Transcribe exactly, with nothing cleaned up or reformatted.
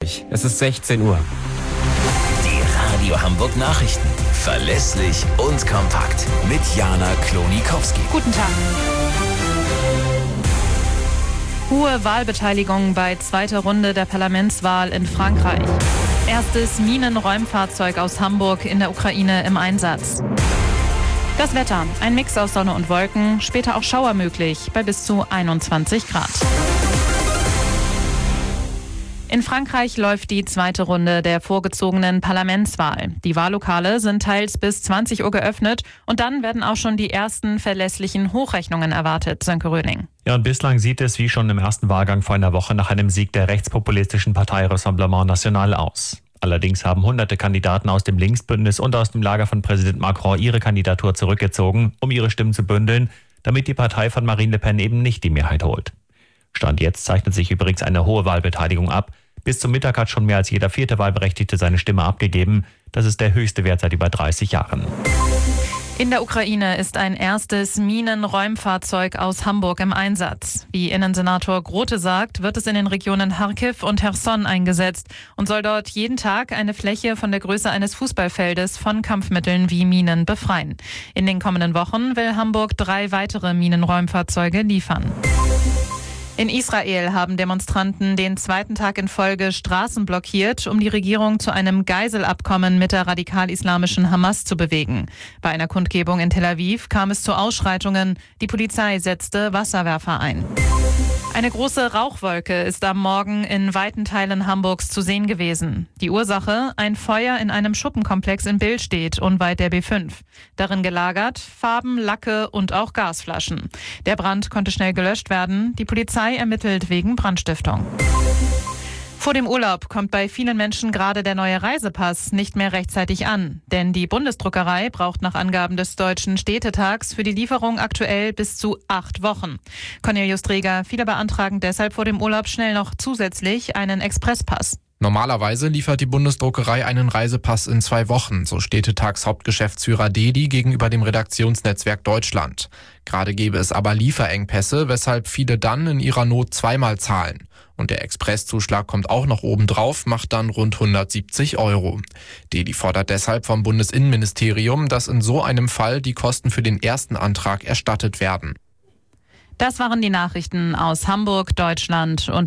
Uhr. Es ist sechzehn Uhr. Die Radio Hamburg Nachrichten. Verlässlich und kompakt. Mit Jana Klonikowski. Guten Tag. Hohe Wahlbeteiligung bei zweiter Runde der Parlamentswahl in Frankreich. Erstes Minenräumfahrzeug aus Hamburg in der Ukraine im Einsatz. Das Wetter, ein Mix aus Sonne und Wolken, später auch Schauer möglich bei bis zu einundzwanzig Grad. In Frankreich läuft die zweite Runde der vorgezogenen Parlamentswahl. Die Wahllokale sind teils bis zwanzig Uhr geöffnet und dann werden auch schon die ersten verlässlichen Hochrechnungen erwartet, Sönke Röhling. Ja, und bislang sieht es wie schon im ersten Wahlgang vor einer Woche nach einem Sieg der rechtspopulistischen Partei Rassemblement National aus. Allerdings haben hunderte Kandidaten aus dem Linksbündnis und aus dem Lager von Präsident Macron ihre Kandidatur zurückgezogen, um ihre Stimmen zu bündeln, damit die Partei von Marine Le Pen eben nicht die Mehrheit holt. Stand jetzt zeichnet sich übrigens eine hohe Wahlbeteiligung ab. Bis zum Mittag hat schon mehr als jeder vierte Wahlberechtigte seine Stimme abgegeben. Das ist der höchste Wert seit über dreißig Jahren. In der Ukraine ist ein erstes Minenräumfahrzeug aus Hamburg im Einsatz. Wie Innensenator Grote sagt, wird es in den Regionen Charkiw und Cherson eingesetzt und soll dort jeden Tag eine Fläche von der Größe eines Fußballfeldes von Kampfmitteln wie Minen befreien. In den kommenden Wochen will Hamburg drei weitere Minenräumfahrzeuge liefern. In Israel haben Demonstranten den zweiten Tag in Folge Straßen blockiert, um die Regierung zu einem Geiselabkommen mit der radikal-islamischen Hamas zu bewegen. Bei einer Kundgebung in Tel Aviv kam es zu Ausschreitungen. Die Polizei setzte Wasserwerfer ein. Eine große Rauchwolke ist am Morgen in weiten Teilen Hamburgs zu sehen gewesen. Die Ursache? Ein Feuer in einem Schuppenkomplex in Billstedt, unweit der B fünf. Darin gelagert Farben, Lacke und auch Gasflaschen. Der Brand konnte schnell gelöscht werden. Die Polizei ermittelt wegen Brandstiftung. Vor dem Urlaub kommt bei vielen Menschen gerade der neue Reisepass nicht mehr rechtzeitig an. Denn die Bundesdruckerei braucht nach Angaben des Deutschen Städtetags für die Lieferung aktuell bis zu acht Wochen. Cornelius Dreger, viele beantragen deshalb vor dem Urlaub schnell noch zusätzlich einen Expresspass. Normalerweise liefert die Bundesdruckerei einen Reisepass in zwei Wochen, so Städtetags-Hauptgeschäftsführer Dedi gegenüber dem Redaktionsnetzwerk Deutschland. Gerade gäbe es aber Lieferengpässe, weshalb viele dann in ihrer Not zweimal zahlen. Und der Expresszuschlag kommt auch noch obendrauf, macht dann rund hundertsiebzig Euro. Dedi fordert deshalb vom Bundesinnenministerium, dass in so einem Fall die Kosten für den ersten Antrag erstattet werden. Das waren die Nachrichten aus Hamburg, Deutschland und